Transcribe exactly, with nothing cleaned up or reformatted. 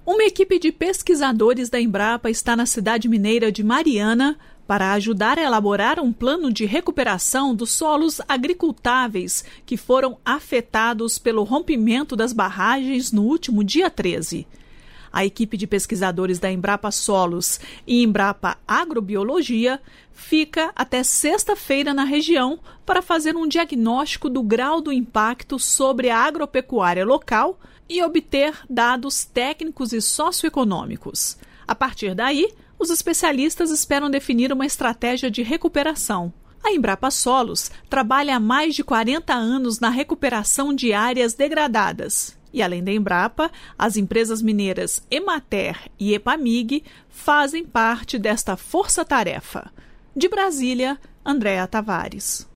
Uma equipe de pesquisadores da Embrapa está na cidade mineira de Mariana para ajudar a elaborar um plano de recuperação dos solos agricultáveis que foram afetados pelo rompimento das barragens no último dia treze. A equipe de pesquisadores da Embrapa Solos e Embrapa Agrobiologia fica até sexta-feira na região para fazer um diagnóstico do grau do impacto sobre a agropecuária local e obter dados técnicos e socioeconômicos. A partir daí, os especialistas esperam definir uma estratégia de recuperação. A Embrapa Solos trabalha há mais de quarenta anos na recuperação de áreas degradadas. E além da Embrapa, as empresas mineiras Emater e Epamig fazem parte desta força-tarefa. De Brasília, Andréa Tavares.